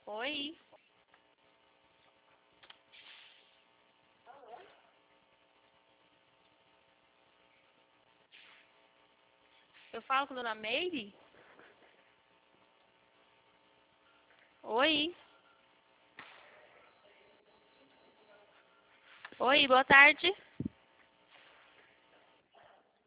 Oi. Eu falo com a dona Meire? Oi. Oi, boa tarde.